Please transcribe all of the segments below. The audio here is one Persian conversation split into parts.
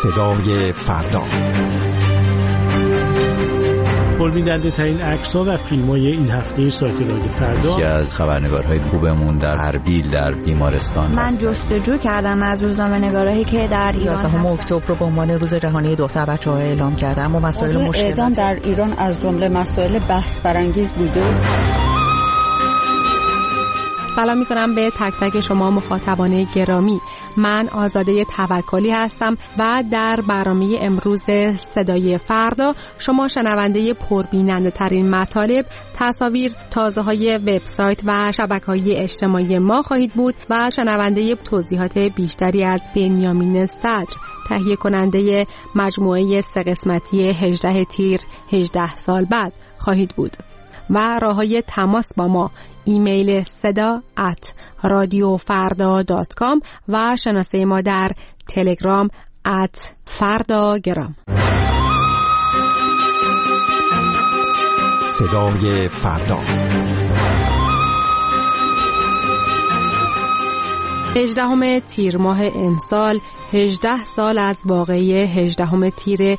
صدای فردا. پربیننده ترین عکس‌ها و فیلم‌های این هفته سایت رادیو فردا. یکی از خبرنگارهای خوبمون در اربیل در بیمارستان. من جستجو کردم از روزنامه‌نگارایی که در ایران 11 اکتبر رو به عنوان روز جهانی دختر بچه‌ها اعلام کردم و مسائل مشکل اعدام در ایران از جمله مسائل بحث برانگیز بوده. سلام میکنم به تک تک شما مخاطبان گرامی. من آزاده توکلی هستم و در برنامه امروز صدای فردا شما شنونده پربیننده ترین مطالب، تصاویر، تازه های وبسایت و شبکه‌های اجتماعی ما خواهید بود و شنونده توضیحات بیشتری از بنیامین صدر، تهیه کننده مجموعه 3 قسمتی 18 تیر 18 سال بعد خواهید بود. و راه‌های تماس با ما: ایمیل seda@radiofarda.com و شناسه ما در تلگرام @fardagram. صدای فردا. 18 تیر ماه امسال 18 سال از واقعه 18 تیر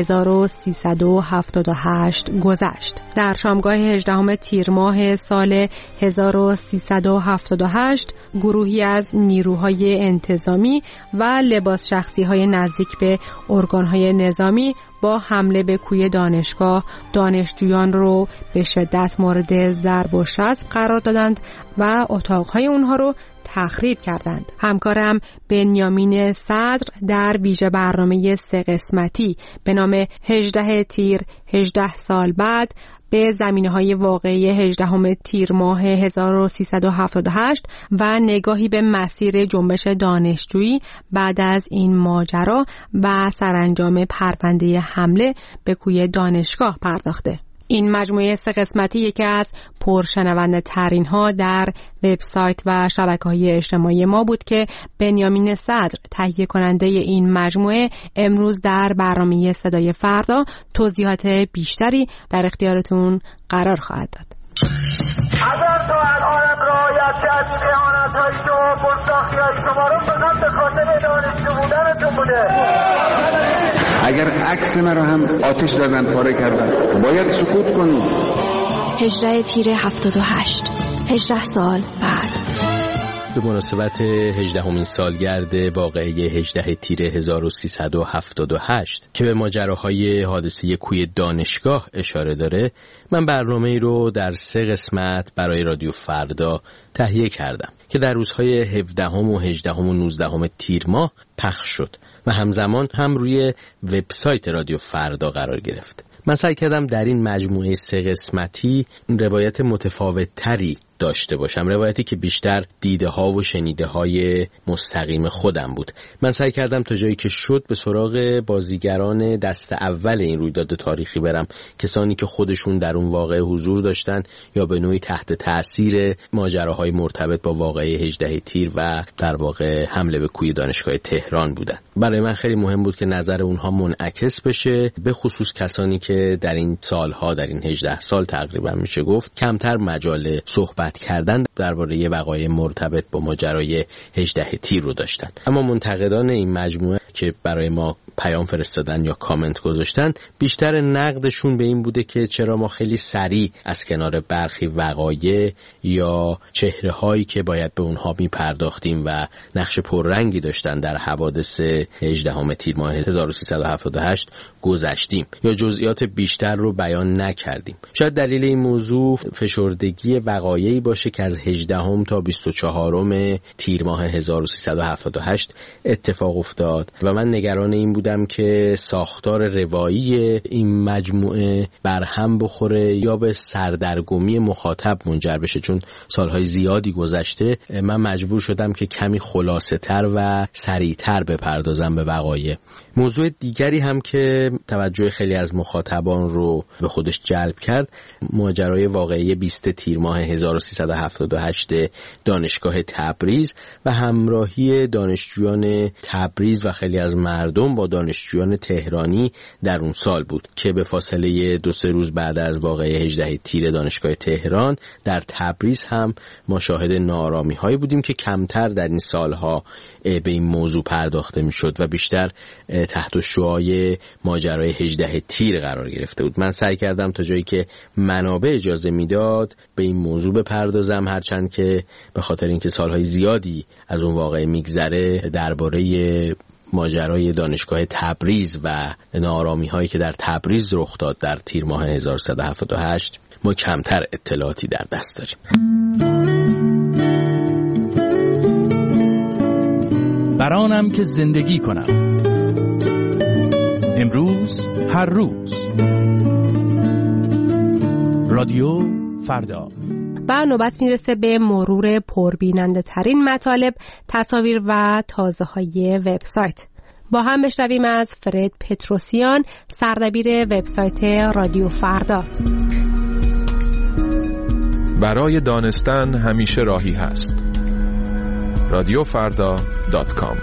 1378 گذشت. در شامگاه 18 تیر ماه سال 1378 گروهی از نیروهای انتظامی و لباس شخصی‌های نزدیک به ارگان‌های نظامی با حمله به کوی دانشگاه دانشجویان رو به شدت مورد ضرب و شتم قرار دادند و اتاقهای اونها رو تخریب کردند. همکارم بنیامین صدر در ویژه برنامه 3 قسمتی به نام 18 تیر 18 سال بعد به زمینه‌های واقعی 18 تیر ماه 1378 و نگاهی به مسیر جنبش دانشجویی بعد از این ماجرا و سرانجام پرونده حمله به کوی دانشگاه پرداخته. این مجموعه 3 قسمتی یکی از پرشنونده ترین ها در وبسایت و شبکه‌های اجتماعی ما بود که بنیامین صدر، تهیه کننده این مجموعه، امروز در برنامه صدای فردا توضیحات بیشتری در اختیارتون قرار خواهد داد. اگر تو الان رعایت کردی اهانت‌های شما، گستاخی‌های شما رو فقط به خاطر دانشجو بودنتون بوده. اگر عکس مرا هم آتش زدن، پاره کردن، باید سکوت کنیم. 18 تیر 78 18 سال بعد. به مناسبت 18مین سالگرد واقعه 18 تیر 1378 که به ماجراهای حادثه کوی دانشگاه اشاره داره، من برنامه‌ای رو در 3 قسمت برای رادیو فردا تهیه کردم که در روزهای 17 و 18 و 19 تیر ماه پخش شد و همزمان هم روی وبسایت رادیو فردا قرار گرفت. من سعی کردم در این مجموعه 3 قسمتی روایت متفاوت تری داشته باشم، روایتی که بیشتر دیده ها و شنیده های مستقیم خودم بود. من سعی کردم تا جایی که شد به سراغ بازیگران دست اول این رویداد تاریخی برم، کسانی که خودشون در اون واقعه حضور داشتن یا به نوعی تحت تأثیر ماجراهای مرتبط با واقعه 18 تیر و در واقع حمله به کوی دانشگاه تهران بودن. برای من خیلی مهم بود که نظر اونها منعکس بشه، به خصوص کسانی که در این سالها، در این 18 سال تقریبا میشه گفت، کمتر مجال صحبت کردن درباره وقایع مرتبط با ماجرای 18 تیر رو داشتن. اما منتقدان این مجموعه که برای ما پیام فرستادن یا کامنت گذاشتن، بیشتر نقدشون به این بوده که چرا ما خیلی سریع از کنار برخی وقایع یا چهره هایی که باید به اونها میپرداختیم و نقش پررنگی داشتن در حوادث 18 تیر ماه 1378 گذشتیم یا جزئیات بیشتر رو بیان نکردیم. شاید دلیل این موضوع فشردگی وقایعی باشه که از 18 تا 24 تیر ماه 1378 اتفاق افتاد و من نگران این بودم که ساختار روایی این مجموعه برهم بخوره یا به سردرگمی مخاطب منجر بشه، چون سالهای زیادی گذشته من مجبور شدم که کمی خلاصه تر و سریعتر بپردازم به وقایع. موضوع دیگری هم که توجه خیلی از مخاطبان رو به خودش جلب کرد، ماجرای واقعی 20 تیر ماه 1378 دانشگاه تبریز و همراهی دانشجویان تبریز و خیلی از مردم با دانشجویان تهرانی در اون سال بود که به فاصله 2-3 روز بعد از واقعه 18 تیر دانشگاه تهران در تبریز هم ما شاهد ناآرامی هایی بودیم که کمتر در این سالها به این موضوع پرداخته میشد و بیشتر تحت شعاع ماجرای 18 تیر قرار گرفته بود. من سعی کردم تا جایی که منابع اجازه میداد به این موضوع بپردازم، هرچند که به خاطر اینکه سالهای زیادی از اون واقعه میگذره درباره ماجرای دانشگاه تبریز و ناآرامی هایی که در تبریز رخ داد در تیر ماه 1378 ما کمتر اطلاعاتی در دست داریم. برانم که زندگی کنم، امروز هر روز. رادیو فردا. و نوبت میرسه به مرور پربیننده ترین مطالب، تصاویر و تازه های وبسایت. با هم بشنویم از فرد پتروسیان، سردبیر وبسایت رادیو فردا. برای دانستن همیشه راهی هست. radiofarda.com.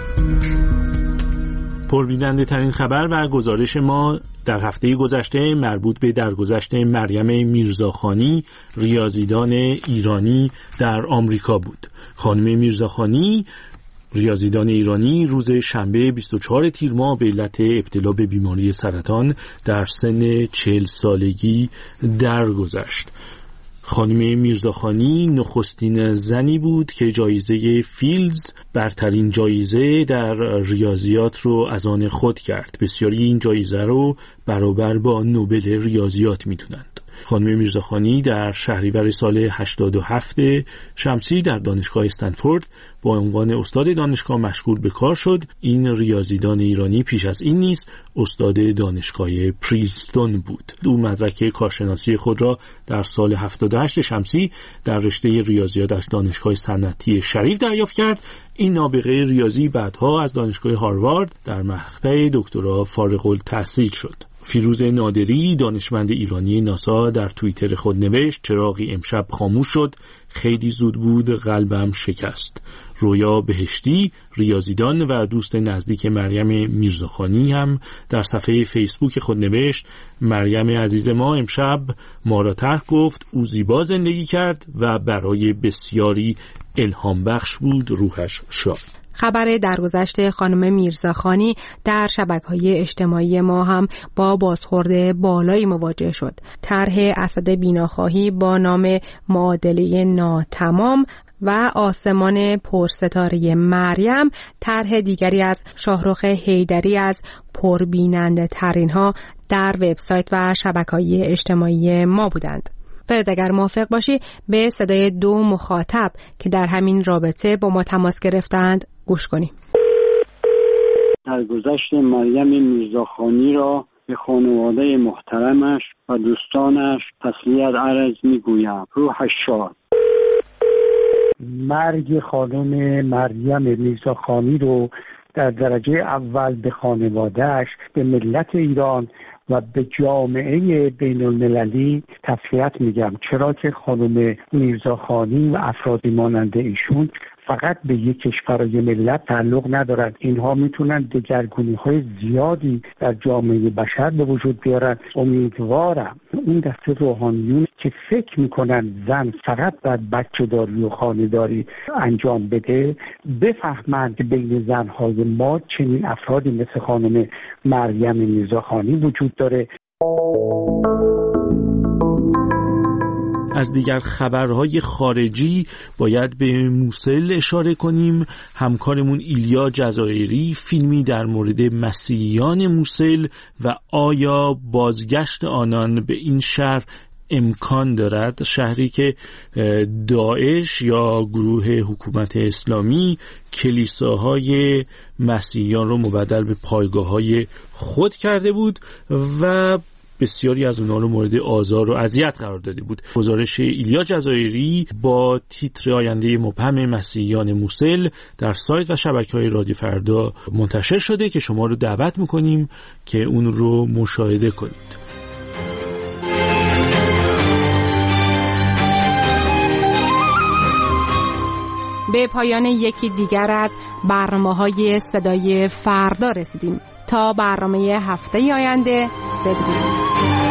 پربیننده ترین خبر و گزارش ما در هفته گذشته مربوط به درگذشت مریم میرزاخانی، ریاضیدان ایرانی در آمریکا بود. خانم میرزاخانی، ریاضیدان ایرانی، روز شنبه 24 تیر ماه به علت ابتلا به بیماری سرطان در سن 40 سالگی درگذشت. خانم میرزاخانی نخستین زنی بود که جایزه فیلدز، برترین جایزه در ریاضیات رو از آن خود کرد. بسیاری این جایزه رو برابر با نوبل ریاضیات میتونند. خانم میرزاخانی در شهریور سال 87 شمسی در دانشگاه استنفورد با عنوان استاد دانشگاه مشغول به کار شد. این ریاضیدان ایرانی پیش از این نیز استاد دانشگاه پرینستون بود. او مدرک کارشناسی خود را در سال 78 شمسی در رشته ریاضیات از دانشگاه صنعتی شریف دریافت کرد. این نابغه ریاضی بعدها از دانشگاه هاروارد در مقطع دکترا فارغ التحصیل شد. فیروز نادری، دانشمند ایرانی ناسا، در توییتر خود نوشت: چراغی امشب خاموش شد، خیلی زود بود، قلبم شکست. رویا بهشتی، ریاضیدان و دوست نزدیک مریم میرزاخانی، هم در صفحه فیسبوک خود نوشت: مریم عزیز ما امشب ما را ترک گفت، او زیبا زندگی کرد و برای بسیاری الهام بخش بود، روحش شاد. خبر درگذشت خانم میرزاخانی در شبکه‌های اجتماعی ما هم با بازخورد بالایی مواجه شد. طرح اسد بیناخواهی با نام معادله ناتمام و آسمان پرستاره مریم، طرح دیگری از شاهرخ حیدری از پربیننده ترین ها در وبسایت و شبکه‌های اجتماعی ما بودند. فرد اگر موافق باشی به صدای 2 مخاطب که در همین رابطه با ما تماس گرفتند گوش کنیم. درگذشت مریم میرزاخانی را به خانواده محترمش و دوستانش تسلیت عرض می‌گویم. روحش شاد. مرگ خانم مریم میرزاخانی رو در درجه اول به خانواده‌اش، به ملت ایران و به جامعه بین المللی تسلیت میگم، چرا که خانم میرزاخانی و افرادی مانند ایشون فقط به یک کشور و یک ملت تعلق ندارد. اینها میتونن دگرگونی‌های زیادی در جامعه بشر به وجود بیارن. امیدوارم اون دسته روحانیون که فکر میکنن زن فقط باید بچه‌داری و خانه‌داری انجام بده بفهمند که بین زن‌های ما چنین افرادی مثل خانم مریم میرزاخانی وجود داره. از دیگر خبرهای خارجی باید به موسل اشاره کنیم. همکارمون ایلیا جزایری فیلمی در مورد مسیحیان موسل و آیا بازگشت آنان به این شهر امکان دارد، شهری که داعش یا گروه حکومت اسلامی کلیساهای مسیحیان رو مبدل به پایگاه‌های خود کرده بود و بسیاری از اونها رو مورد آزار و اذیت قرار داده بود. گزارش ایلیا جزایری با تیتر آینده مبهم مسیحیان موسل در سایت و شبکه‌های رادیو فردا منتشر شده که شما رو دعوت می‌کنیم که اون رو مشاهده کنید. به پایان یکی دیگر از برنامه‌های صدای فردا رسیدیم. تا برنامه هفته آینده، بدرود.